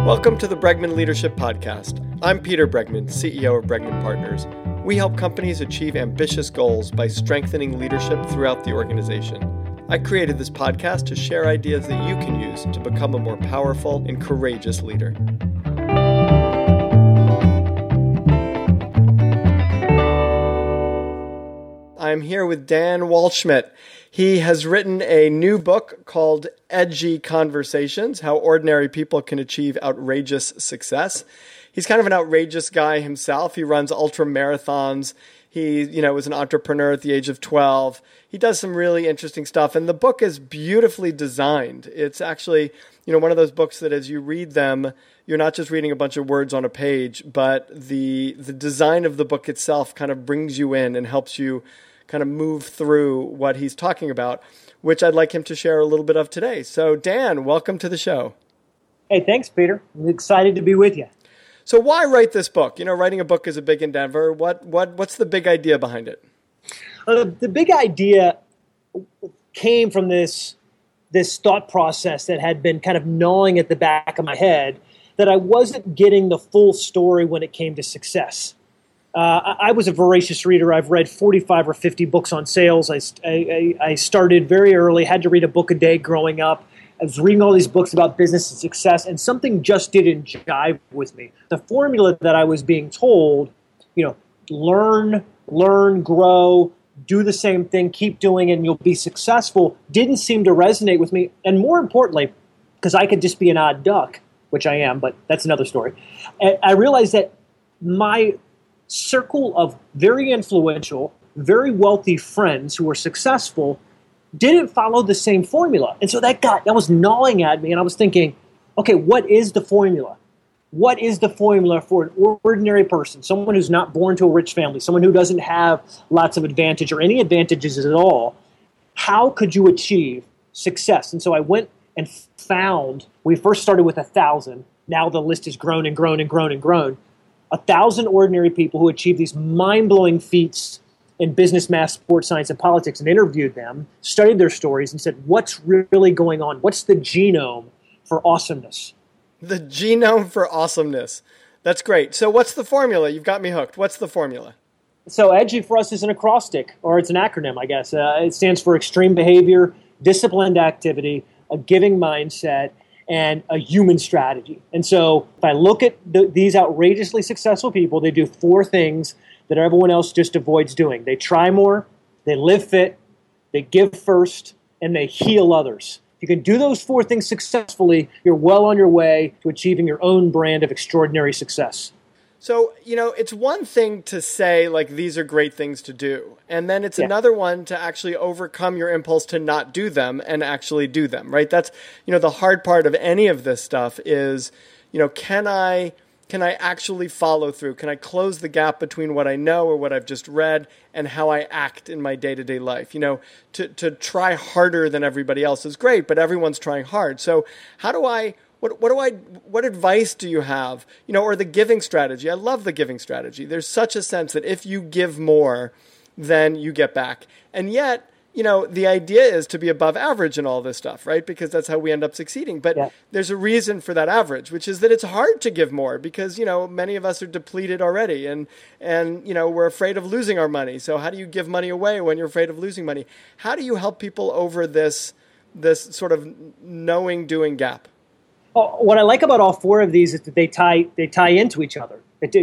Welcome to the Bregman Leadership Podcast. I'm Peter Bregman, CEO of Bregman Partners. We help companies achieve ambitious goals by strengthening leadership throughout the organization. I created this podcast to share ideas that you can use to become a more powerful and courageous leader. I'm here with Dan Waldschmidt. He has written a new book called Edgy Conversations: How Ordinary People Can Achieve Outrageous Success. He's kind of an outrageous guy himself. He runs ultra marathons. He, was an entrepreneur at the age of 12. He does some really interesting stuff, and the book is beautifully designed. It's actually, one of those books that as you read them, you're not just reading a bunch of words on a page, but the design of the book itself kind of brings you in and helps you kind of move through what he's talking about, which I'd like him to share a little bit of today. So Dan, welcome to the show. Hey, thanks, Peter. I'm excited to be with you. So why write this book? Writing a book is a big endeavor. What's the big idea behind it? The big idea came from this thought process that had been kind of gnawing at the back of my head, that I wasn't getting the full story when it came to success. I was a voracious reader. I've read 45 or 50 books on sales. I started very early, had to read a book a day growing up. I was reading all these books about business and success, and something just didn't jive with me. The formula that I was being told, learn, grow, do the same thing, keep doing it, and you'll be successful, didn't seem to resonate with me. And more importantly, because I could just be an odd duck, which I am, but that's another story. I realized that my circle of very influential, very wealthy friends who were successful didn't follow the same formula. And so that was gnawing at me, and I was thinking, okay, what is the formula? What is the formula for an ordinary person, someone who's not born to a rich family, someone who doesn't have lots of advantage or any advantages at all? How could you achieve success? And so I went and found, we first started with 1,000. Now the list has grown and grown and grown and grown. 1,000 ordinary people who achieved these mind-blowing feats in business, math, sports, science, and politics, and interviewed them, studied their stories, and said, what's really going on? What's the genome for awesomeness? The genome for awesomeness. That's great. So what's the formula? You've got me hooked. What's the formula? So EDGY for us is an acrostic, or it's an acronym, I guess. It stands for extreme behavior, disciplined activity, a giving mindset, and a human strategy. And so if I look at these outrageously successful people, they do 4 things that everyone else just avoids doing. They try more, they live fit, they give first, and they heal others. If you can do those 4 things successfully, you're well on your way to achieving your own brand of extraordinary success. So, it's one thing to say, these are great things to do. And then it's another one to actually overcome your impulse to not do them and actually do them, right? That's, the hard part of any of this stuff is, can I actually follow through? Can I close the gap between what I know or what I've just read and how I act in my day-to-day life? To try harder than everybody else is great, but everyone's trying hard. So how do I... What advice do you have, or the giving strategy? I love the giving strategy. There's such a sense that if you give more, then you get back. And yet, the idea is to be above average in all this stuff, right? Because that's how we end up succeeding. But there's a reason for that average, which is that it's hard to give more because, many of us are depleted already and we're afraid of losing our money. So how do you give money away when you're afraid of losing money? How do you help people over this sort of knowing doing gap? What I like about all 4 of these is that they tie into each other.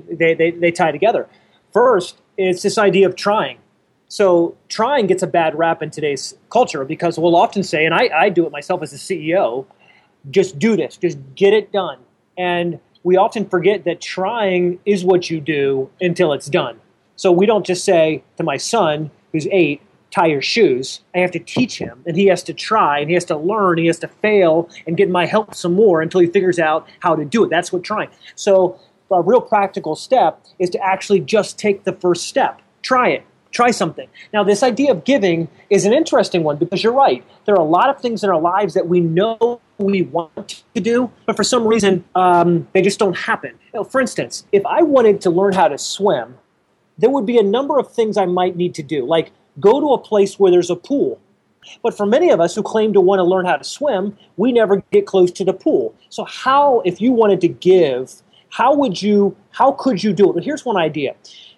They tie together. First, it's this idea of trying. So trying gets a bad rap in today's culture because we'll often say, and I do it myself as a CEO, just do this, just get it done. And we often forget that trying is what you do until it's done. So we don't just say to my son, who's 8, tie your shoes. I have to teach him, and he has to try, and he has to learn, he has to fail, and get my help some more until he figures out how to do it. That's what trying. So a real practical step is to actually just take the first step. Try it. Try something. Now, this idea of giving is an interesting one because you're right. There are a lot of things in our lives that we know we want to do, but for some reason, they just don't happen. For instance, if I wanted to learn how to swim, there would be a number of things I might need to do, like go to a place where there's a pool. But for many of us who claim to want to learn how to swim, we never get close to the pool. So how, if you wanted to give, how could you do it? Well, here's one idea.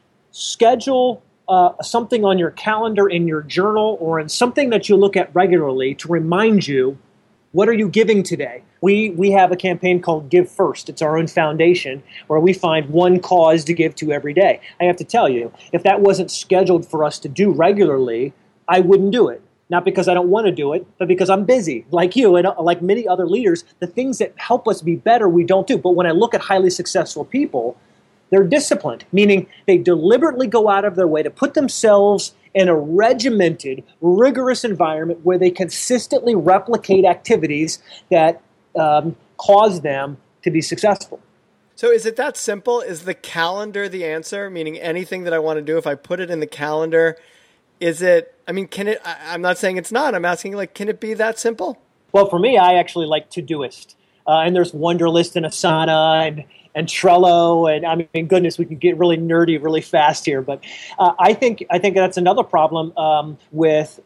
Schedule something on your calendar, in your journal, or in something that you look at regularly to remind you, what are you giving today? We have a campaign called Give First. It's our own foundation where we find one cause to give to every day. I have to tell you, if that wasn't scheduled for us to do regularly, I wouldn't do it. Not because I don't want to do it, but because I'm busy. Like you and like many other leaders, the things that help us be better, we don't do. But when I look at highly successful people, they're disciplined, meaning they deliberately go out of their way to put themselves in a regimented, rigorous environment where they consistently replicate activities that cause them to be successful. So is it that simple? Is the calendar the answer? Meaning anything that I want to do, if I put it in the calendar, is it, I mean, can it, I'm not saying it's not, I'm asking, like, can it be that simple? Well, for me, I actually like Todoist. And there's Wunderlist and Asana and Trello, and I mean, goodness, we can get really nerdy really fast here. But I think that's another problem with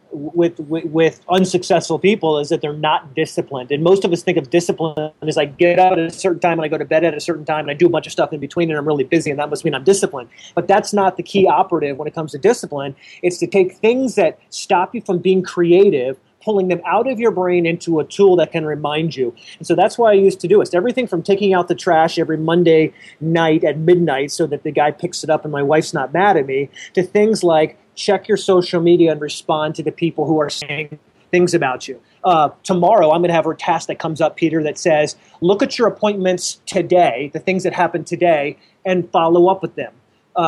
unsuccessful people, is that they're not disciplined. And most of us think of discipline as I get up at a certain time and I go to bed at a certain time and I do a bunch of stuff in between and I'm really busy, and that must mean I'm disciplined. But that's not the key operative when it comes to discipline. It's to take things that stop you from being creative, pulling them out of your brain into a tool that can remind you. And so that's why I use Todoist. Everything from taking out the trash every Monday night at midnight so that the guy picks it up and my wife's not mad at me, to things like check your social media and respond to the people who are saying things about you. Tomorrow, I'm going to have a task that comes up, Peter, that says, look at your appointments today, the things that happened today, and follow up with them.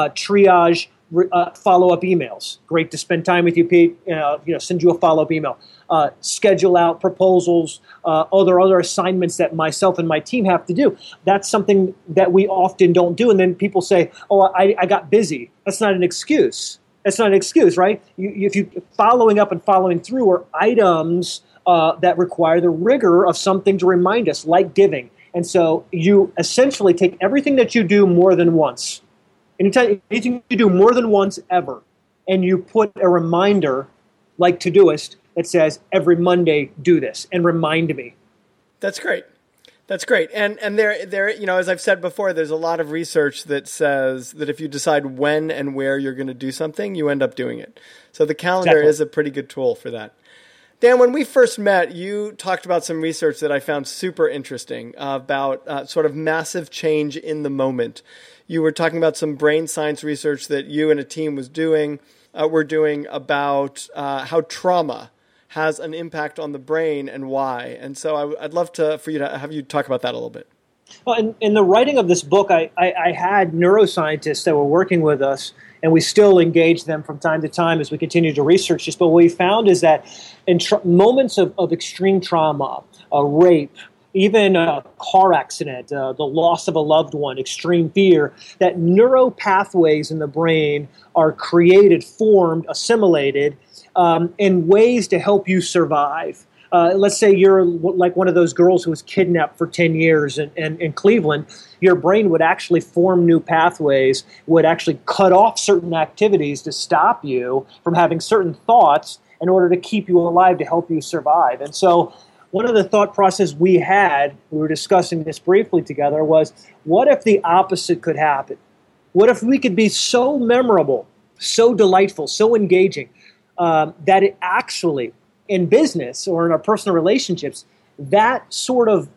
Triage follow-up emails. Great to spend time with you, Pete. Send you a follow-up email. Schedule out proposals, other assignments that myself and my team have to do. That's something that we often don't do. And then people say, oh, I got busy. That's not an excuse. That's not an excuse, right? If you following up and following through are items that require the rigor of something to remind us, like giving. And so you essentially take everything that you do more than once. Anything you do more than once ever, and you put a reminder like Todoist that says every Monday do this and remind me. That's great. That's great. And there, as I've said before, there's a lot of research that says that if you decide when and where you're going to do something, you end up doing it. So the calendar is a pretty good tool for that. Dan, when we first met, you talked about some research that I found super interesting about sort of massive change in the moment. You were talking about some brain science research that you and a team were doing about how trauma has an impact on the brain and why. And so I'd love for you to have you talk about that a little bit. Well, in the writing of this book, I had neuroscientists that were working with us, and we still engage them from time to time as we continue to research this. But what we found is that in moments of extreme trauma, a rape, even a car accident, the loss of a loved one, extreme fear, that neural pathways in the brain are created, formed, assimilated in ways to help you survive. Let's say you're like one of those girls who was kidnapped for 10 years in Cleveland. Your brain would actually form new pathways, would actually cut off certain activities to stop you from having certain thoughts in order to keep you alive, to help you survive. And so one of the thought process we were discussing this briefly together, was what if the opposite could happen? What if we could be so memorable, so delightful, so engaging, that it actually, in business or in our personal relationships, that sort of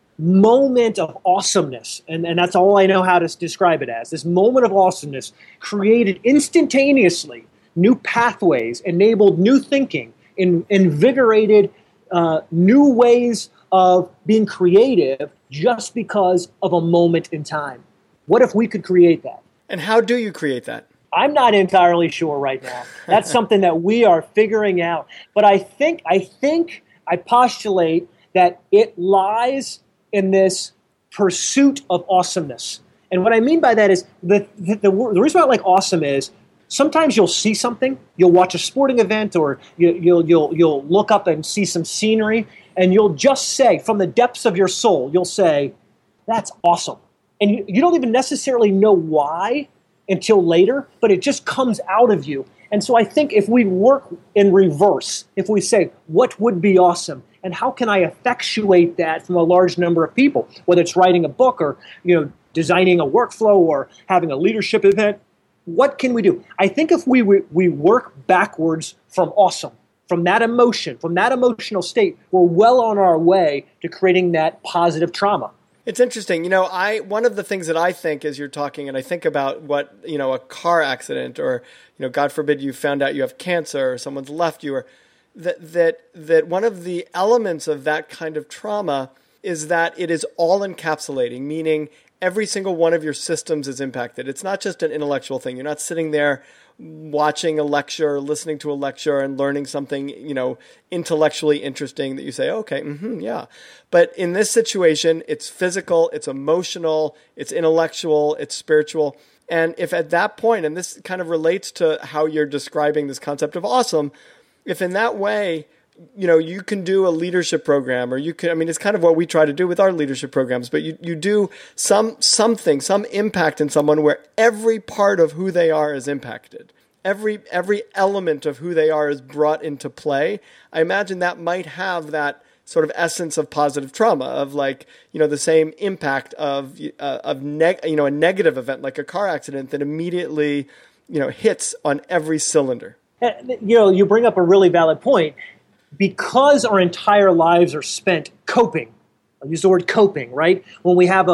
moment of awesomeness, and that's all I know how to describe it as, this moment of awesomeness created instantaneously new pathways, enabled new thinking, invigorated new ways of being creative just because of a moment in time. What if we could create that? And how do you create that? I'm not entirely sure right now. That's something that we are figuring out. But I postulate that it lies in this pursuit of awesomeness. And what I mean by that is the reason I like awesome is sometimes you'll see something, you'll watch a sporting event, or you'll look up and see some scenery, and you'll just say, from the depths of your soul, you'll say, that's awesome. And you don't even necessarily know why until later, but it just comes out of you. And so I think if we work in reverse, if we say, what would be awesome? And how can I effectuate that from a large number of people, whether it's writing a book or, designing a workflow or having a leadership event, what can we do? I think if we work backwards from awesome, from that emotion, from that emotional state, we're well on our way to creating that positive trauma. It's interesting. One of the things that I think as you're talking, and I think about what, a car accident or, God forbid you found out you have cancer or someone's left you, or that one of the elements of that kind of trauma is that it is all encapsulating, meaning every single one of your systems is impacted. It's not just an intellectual thing. You're not sitting there watching a lecture, listening to a lecture and learning something, intellectually interesting that you say, okay, yeah. But in this situation, it's physical, it's emotional, it's intellectual, it's spiritual. And if at that point, and this kind of relates to how you're describing this concept of awesome, if in that way, you can do a leadership program, or it's kind of what we try to do with our leadership programs, but you do some impact in someone where every part of who they are is impacted. Every element of who they are is brought into play. I imagine that might have that sort of essence of positive trauma, of the same impact of a negative event like a car accident that immediately, hits on every cylinder. You bring up a really valid point. Because our entire lives are spent coping, I'll use the word coping, right? When we have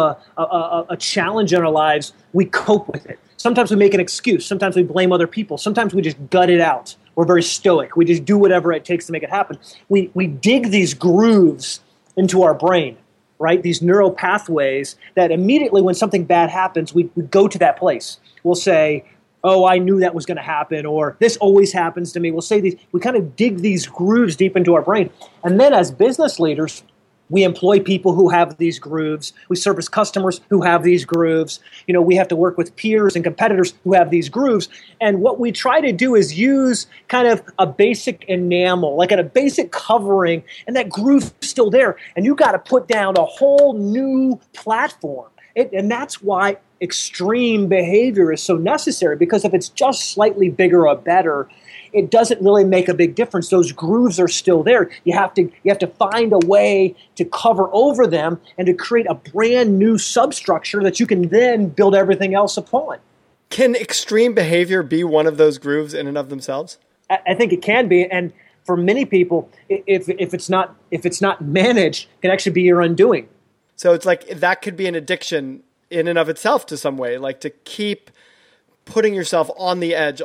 a challenge in our lives, we cope with it. Sometimes we make an excuse. Sometimes we blame other people. Sometimes we just gut it out. We're very stoic. We just do whatever it takes to make it happen. We dig these grooves into our brain, right? These neural pathways that immediately when something bad happens, we go to that place. We'll say, oh, I knew that was going to happen, or this always happens to me. We'll say these, we kind of dig these grooves deep into our brain. And then as business leaders, we employ people who have these grooves. We service customers who have these grooves. We have to work with peers and competitors who have these grooves. And what we try to do is use kind of a basic enamel, like a basic covering, and that groove's still there. And you got to put down a whole new platform. And that's why extreme behavior is so necessary, because if it's just slightly bigger or better, it doesn't really make a big difference. Those grooves are still there. You have to find a way to cover over them and to create a brand new substructure that you can then build everything else upon. Can extreme behavior be one of those grooves in and of themselves? I think it can be, and for many people, if it's not managed, it can actually be your undoing. So it's like that could be an addiction in and of itself to some way, like to keep putting yourself on the edge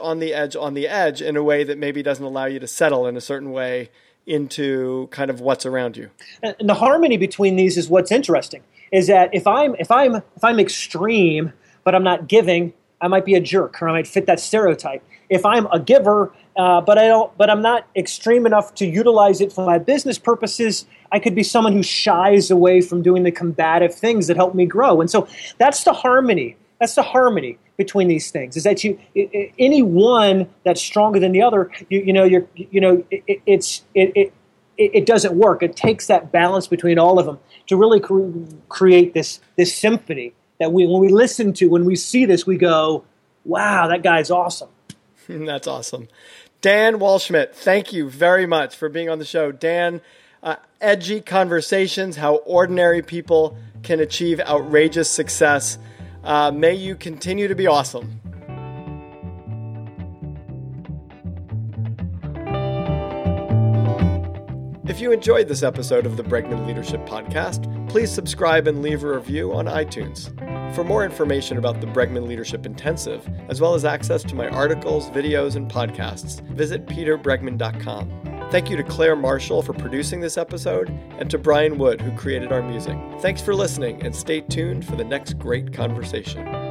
in a way that maybe doesn't allow you to settle in a certain way into kind of what's around you. And the harmony between these is what's interesting, is that if I'm extreme, but I'm not giving, I might be a jerk, or I might fit that stereotype. If I'm a giver, but I'm not extreme enough to utilize it for my business purposes, I could be someone who shies away from doing the combative things that help me grow. And so that's the harmony. That's the harmony between these things. Is that any one that's stronger than the other, it doesn't work. It takes that balance between all of them to really create this symphony that when we listen to, when we see this, we go, wow, that guy's awesome. That's awesome. Dan Waldschmidt, thank you very much for being on the show. Dan, Edgy Conversations, How Ordinary People Can Achieve Outrageous Success. May you continue to be awesome. If you enjoyed this episode of the Bregman Leadership Podcast, please subscribe and leave a review on iTunes. For more information about the Bregman Leadership Intensive, as well as access to my articles, videos, and podcasts, visit peterbregman.com. Thank you to Claire Marshall for producing this episode, and to Brian Wood, who created our music. Thanks for listening, and stay tuned for the next great conversation.